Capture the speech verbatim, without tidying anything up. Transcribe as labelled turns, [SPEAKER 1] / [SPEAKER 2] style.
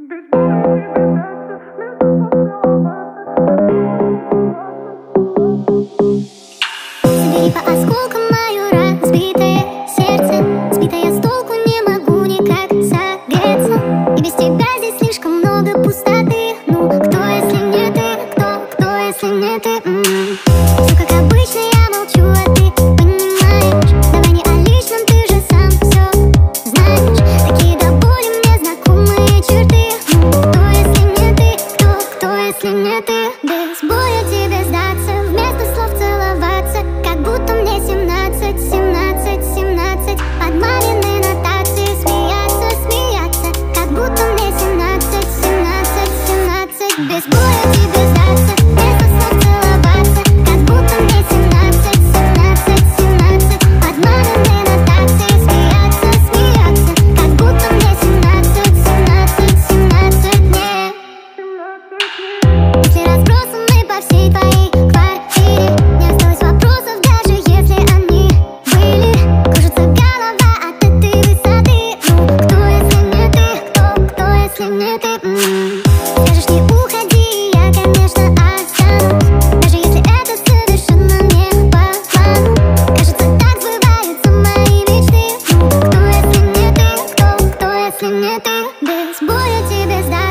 [SPEAKER 1] Собери по осколкам мое разбитое сердце. Сбитое с толку, не могу никак согреться. И без тебя здесь слишком много пустоты. Ну, кто, если не ты? Кто, кто, если не ты? М-м. Все как обычно, я молчу, а ты понимаешь. Давай не о личном, ты же сам все знаешь. Такие до боли мне знакомые черты. Ну, кто, если не ты? Кто, кто, если не ты? Без боя тебе сдаться, вместо слов целоваться, как будто мне семнадцать, семнадцать, семнадцать. Под мамины нотации смеяться, смеяться, как будто мне семнадцать, семнадцать, семнадцать. Без боя тебе сдаться, вместо слов целоваться, как будто мне семнадцать, семнадцать, семнадцать. Под мамины нотации смеяться, смеяться, как будто мне семнадцать, семнадцать, семнадцать. Нет. Если разбросаны по всей твоей квартире, не осталось вопросов, даже если они были. Кружится голова от этой высоты. Ну, кто, если не ты? Кто, кто, если не ты? М-м. Скажешь, не уходи, я, конечно, останусь, даже если это совершенно не по плану. Кажется, так сбываются мои мечты. Ну, кто, если не ты? Кто, кто, если не ты? Без боя тебе сдаться.